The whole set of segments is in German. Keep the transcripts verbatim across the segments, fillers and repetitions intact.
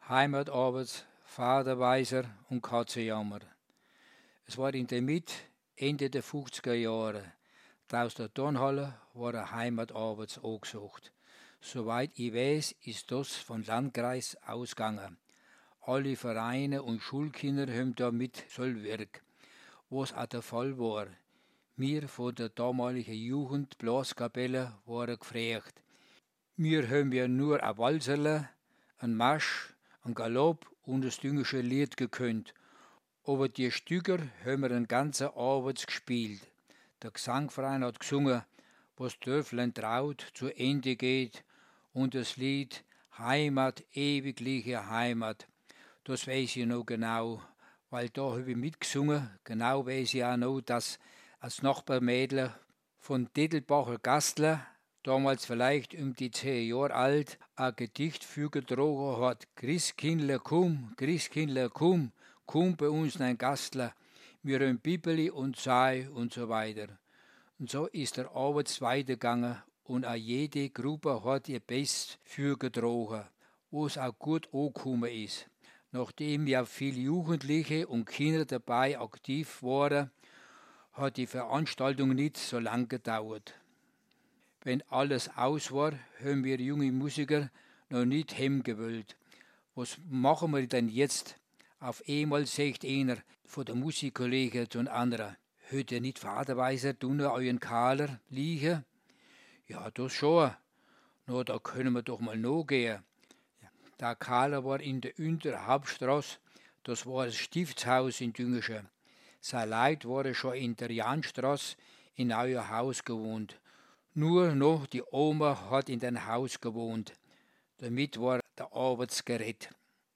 Heimatabends, Vaterweiser und Katzenjammer. Es war in der Mitte, Ende der fünfziger Jahre. Draußen der Turnhalle war ein Heimatabends angesucht. Soweit ich weiß, ist das von Landkreis ausgegangen. Alle Vereine und Schulkinder haben da mit Sollwerk, was auch der Fall war. Wir von der damaligen Jugendblaskapelle waren gefragt. Wir haben ja nur ein Walserle, ein Marsch, ein Galopp und das düngische Lied gekönnt. Aber die Stücker haben wir den ganzen Abend gespielt. Der Gesangverein hat gesungen, was Dörflein traut zu Ende geht, und das Lied Heimat, ewigliche Heimat. Das weiß ich noch genau, weil da habe ich mitgesungen. Genau weiß ich auch noch, dass als Nachbarmädel von Dettelbacher Gastler, damals vielleicht um die zehn Jahre alt, ein Gedicht vorgetragen hat. Christkindler, komm, Christkindler, komm, komm bei uns ein Gastler, wir haben Bibeli und Sei und so weiter. Und so ist der Abend weitergegangen und auch jede Gruppe hat ihr Bestes vorgetragen, wo es auch gut angekommen ist. Nachdem ja viele Jugendliche und Kinder dabei aktiv waren, hat die Veranstaltung nicht so lange gedauert. Wenn alles aus war, haben wir junge Musiker noch nicht hemmgewollt. Was machen wir denn jetzt? Auf einmal sagt einer von der Musikkollegen zu einem anderen: Hört ihr nicht Vaterweiser dunner euren Kaler liegen? Ja, das schon. Na, da können wir doch mal nachgehen. Der Kaler war in der unteren Hauptstraße, das war das Stiftshaus in Düngeschen. Sein Leute waren schon in der Janstraße in euer Haus gewohnt. Nur noch die Oma hat in dem Haus gewohnt. Damit war der Abend gerettet.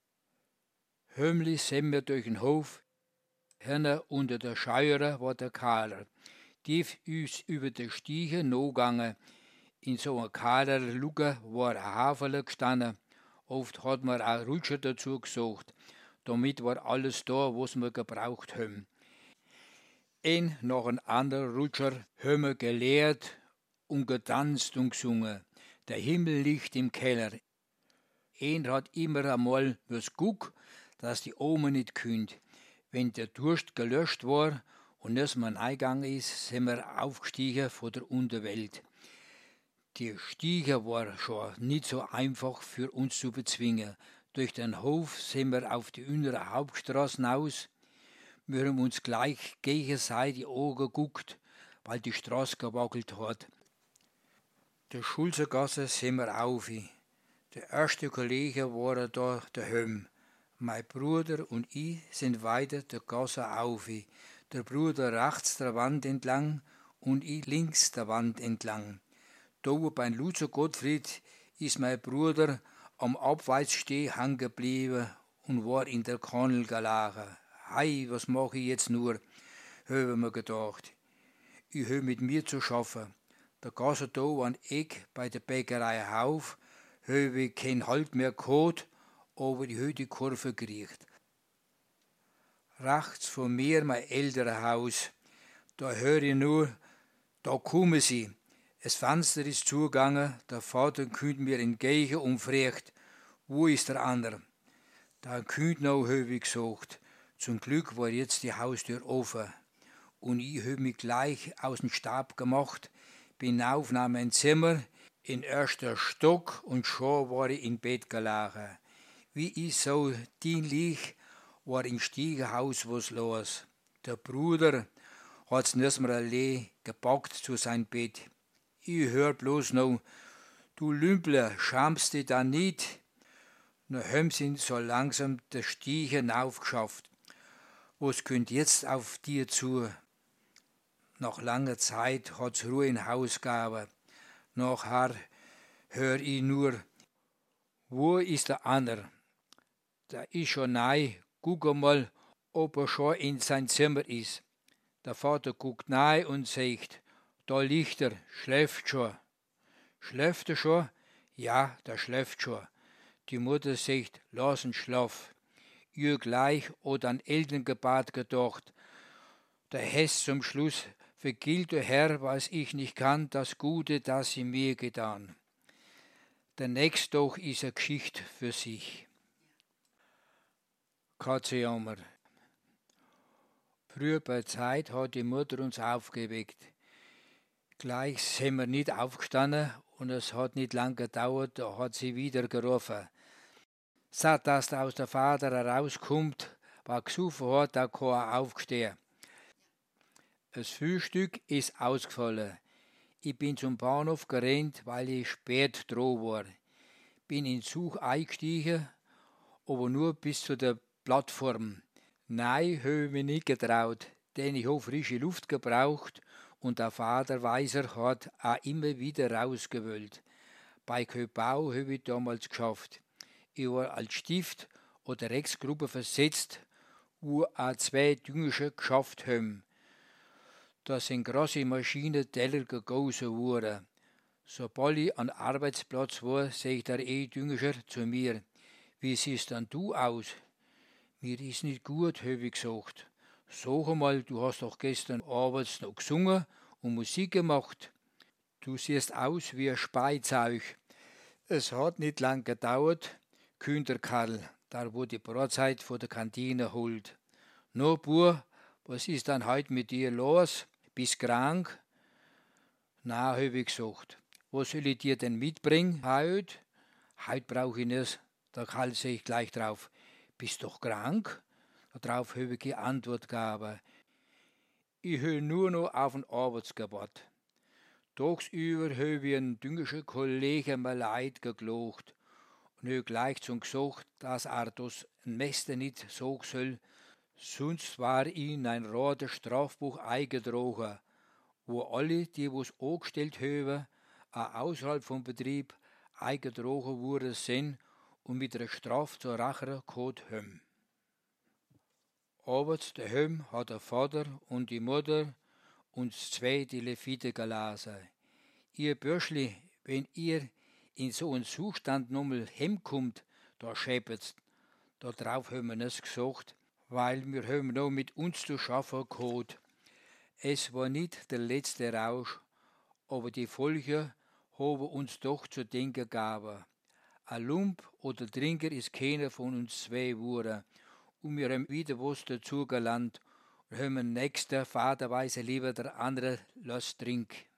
Hömlich sind wir durch den Hof. Hinter unter der Scheuere war der Kaler. Tief ist über der Stiege nachgegangen. In so einer kahler Lucke war ein Haferle gestanden. Oft hat man auch Rutscher dazu gesucht. Damit war alles da, was wir gebraucht haben. Ein nach einem anderen Rutscher haben wir gelehrt und getanzt und gesungen. Der Himmel liegt im Keller. Einer hat immer einmal was guckt, dass die Oma nicht künnt. Wenn der Durst gelöscht war und dass man eingegangen ist, sind wir aufgestiegen von der Unterwelt. Die Stiege war schon nicht so einfach für uns zu bezwingen. Durch den Hof sind wir auf die innere Hauptstraße hinaus. Wir haben uns gleich gegenseitig angeguckt, weil die Straße gewackelt hat. Der Schulzergasse sind wir auf. Der erste Kollege war da daheim. Mein Bruder und ich sind weiter der Gasse auf. Der Bruder rechts der Wand entlang und ich links der Wand entlang. Da beim Luzer Gottfried ist mein Bruder am Abwärtssteh hängen geblieben und war in der Kanal gelegen. Hei, was mache ich jetzt nur, haben wir gedacht. Ich habe mit mir zu schaffen. Der Gasse da an Eck bei der Bäckerei Hauf, habe ich keinen Halt mehr gehabt, aber ich habe die Kurve gekriegt. Rechts von mir mein älteres Haus. Da höre ich nur, da kommen sie. Das Fenster ist zugegangen, der Vater kommt mir entgegen und fragt, wo ist der andere? Da kommt noch, habe ich gesagt. Zum Glück war jetzt die Haustür offen. Und ich habe mich gleich aus dem Stab gemacht, bin auf nach mein Zimmer, in erster Stock und schon war ich im Bett gelegen. Wie ich so dienlich, war im Stiegenhaus was los. Der Bruder hat's nicht mehr allein gepackt zu sein Bett. Ich hör bloß noch, du Lümpler, schamst dich da nicht? Nur haben sie so langsam der Stiege hinaufgeschafft. Was könnt jetzt auf dir zu? Nach langer Zeit hat's Ruhe im Haus gegeben. Nachher hör ich nur, wo ist der andere? Der ist schon nahe, guck mal, ob er schon in sein Zimmer ist. Der Vater guckt nahe und sagt, da liegt er, schläft schon. Schläft er schon? Ja, der schläft schon. Die Mutter sagt, lass ihn schlaf. Ihr gleich oder an Elterngebet gedacht. Der Hess zum Schluss, vergilt der Herr, was ich nicht kann, das Gute, das sie mir getan. Der nächste Tag ist eine Geschichte für sich. Katze jammer. Früher bei Zeit hat die Mutter uns aufgeweckt. Gleich sind wir nicht aufgestanden und es hat nicht lang gedauert, da hat sie wieder gerufen. Seit dass aus der Vater herauskommt, war gesoffen hat, da kann er aufstehen. Das Frühstück ist ausgefallen. Ich bin zum Bahnhof gerannt, weil ich spät dran war. Bin in den Zug eingestiegen, aber nur bis zu der Plattform. Nein, habe ich mich nicht getraut, denn ich habe frische Luft gebraucht und der Vater Weiser hat auch immer wieder rausgewollt. Bei Köpau habe ich damals geschafft. Ich war als Stift oder Rechtsgruppe versetzt, wo auch zwei Düngersche geschafft haben. Da sind große Maschinen Teller gegossen worden. Sobald ich am Arbeitsplatz war, sagt der E-Düngerscher zu mir: Wie siehst dann du aus? Mir ist nicht gut, habe ich gesagt. Sag einmal, du hast doch gestern abends noch gesungen und Musik gemacht. Du siehst aus wie ein Speizeug. Es hat nicht lang gedauert, kühnt der Karl, da wo die Brotzeit vor der Kantine holt. No, Bur, was ist dann heute mit dir los? Bist krank? Na, habe ich gesagt. Was soll ich dir denn mitbringen heute? Heute brauche ich nicht. Der Karl sehe ich gleich drauf. Bist doch krank? Darauf habe ich die Antwort gegeben. Ich höre nur noch auf den Arbeitsgebot. Tagsüber habe ich einen düngerschen Kollegen mal leid geklagt und habe gleich zum gesagt, dass er das Meister nicht sagen soll, sonst war ihm ein rotes Strafbuch eingetragen, wo alle, die was angestellt haben, auch außerhalb vom Betrieb eingetragen worden sind und mit der Strafe zur Rache gehabt haben. Abends daheim hat der Vater und die Mutter uns zwei die Levite gelesen. Ihr Bürschli, wenn ihr in so einen Zustand nochmal heimkommt, da schäbet's. Da drauf haben wir nichts gesagt, weil wir haben noch mit uns zu schaffen gehabt. Es war nicht der letzte Rausch, aber die Folge haben uns doch zu denken gegeben. Ein Lump oder Trinker ist keiner von uns zwei geworden. Und wir haben wieder was dazu gelernt und haben den nächsten Vaterweise lieber der andere lass trink.